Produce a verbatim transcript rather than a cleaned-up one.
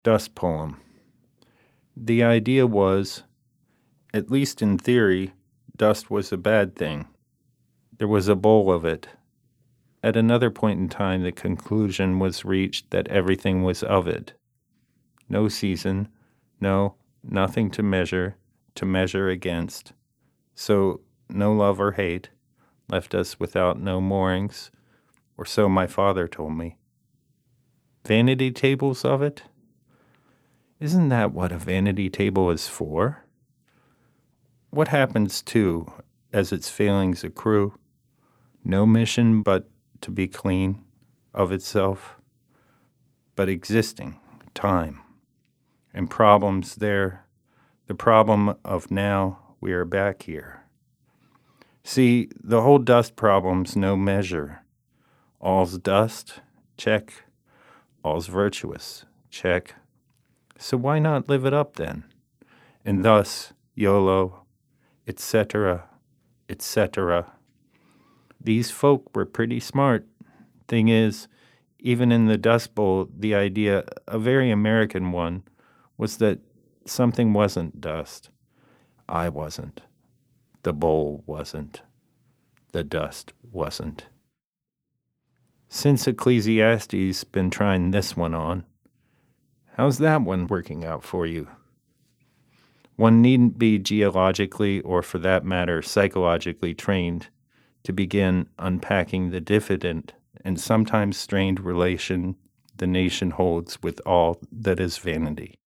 Dust poem. The idea was, at least in theory, dust was a bad thing. There was a bowl of it. At another point in time, the conclusion was reached that everything was of it. No season, no, nothing to measure, to measure against. So no love or hate left us without no moorings, or so my father told me. Vanity tables of it? Isn't that what a vanity table is for? What happens, too, as its failings accrue? No mission but to be clean of itself, but existing, time, and problems there, the problem of now we are back here. See, the whole dust problem's no measure. All's dust, check. All's virtuous, check. So why not live it up then? And thus, YOLO, et cetera, et cetera. These folk were pretty smart. Thing is, even in the Dust Bowl, the idea, a very American one, was that something wasn't dust. I wasn't. The bowl wasn't. The dust wasn't. Since Ecclesiastes been trying this one on, how's that one working out for you? One needn't be geologically or, for that matter, psychologically trained to begin unpacking the diffident and sometimes strained relation the nation holds with all that is vanity.